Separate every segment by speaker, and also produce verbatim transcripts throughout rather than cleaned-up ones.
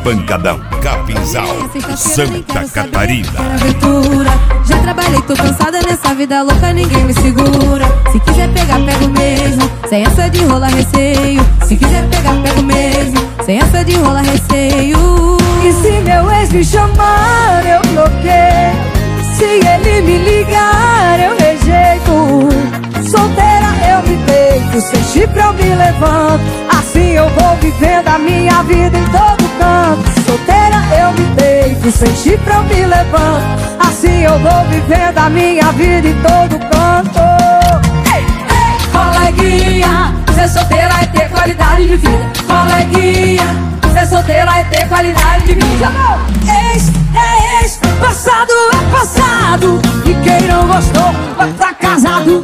Speaker 1: Pancadão, Capinzal, Santa Catarina.
Speaker 2: Aventura. Já trabalhei, tô cansada nessa vida louca, ninguém me segura. Se quiser pegar, pego mesmo, sem essa de rola receio. Se quiser pegar, pego mesmo, sem essa de rola receio.
Speaker 3: E se meu ex me chamar, eu bloqueio. Se ele me ligar, eu rejeito. Solteira eu me deito, sem chifre eu me levanto. Assim eu vou vivendo a minha vida em todo canto. Solteira eu me deito, sem chifre eu me levanto. Assim eu vou vivendo a minha vida em todo canto. Ei, ei, coleguinha, ser solteira é ter qualidade de vida. Coleguinha, ser solteira é ter qualidade de vida. Ex é ex, passado é passado. E quem não gostou vai pra casado.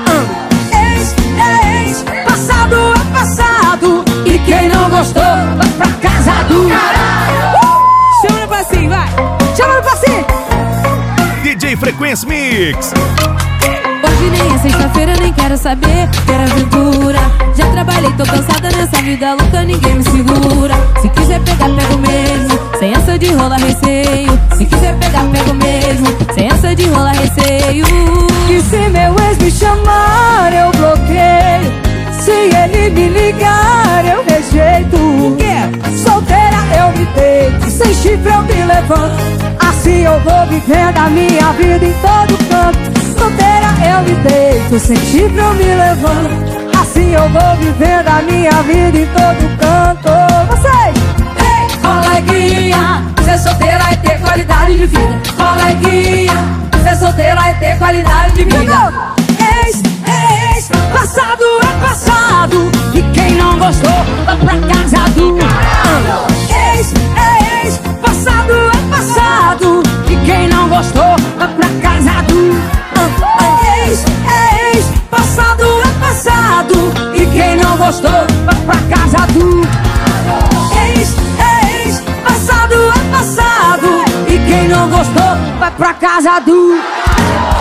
Speaker 3: Ex é ex, passado é passado. E quem não gostou vai pra casado. uh!
Speaker 2: Chama no passinho, vai.
Speaker 3: Chama no passinho.
Speaker 1: D J Frequência Mix.
Speaker 2: Hoje nem é sexta-feira, nem quero saber, quero aventura. Já trabalhei, tô cansada nessa vida louca, ninguém me segura. Se quiser pegar, pego mesmo, sem essa de rola receio. Se quiser pegar, pego mesmo, sem essa de rola receio.
Speaker 3: E se meu ex me chamar, eu bloqueio. Se ele me ligar, eu rejeito. Solteira eu me deito, sem chifre eu me levanto. Assim eu vou vivendo a minha vida em todo canto. Solteira eu me deito, sem chifre eu me levanto. Assim eu vou vivendo a minha vida em todo canto. Vocês! Ei, coleguinha, ser solteira é ter qualidade de vida. Coleguinha, ser solteira é ter qualidade de vida. Ex é ex, passado é passado. E quem não gostou, vai pra casado. Ex é ex, passado é passado. E quem não gostou, vai pra casado. Ex é ex, passado é passado. E quem não gostou, vai pra casado. Ex é ex, passado é passado. E quem não gostou, vai pra casado.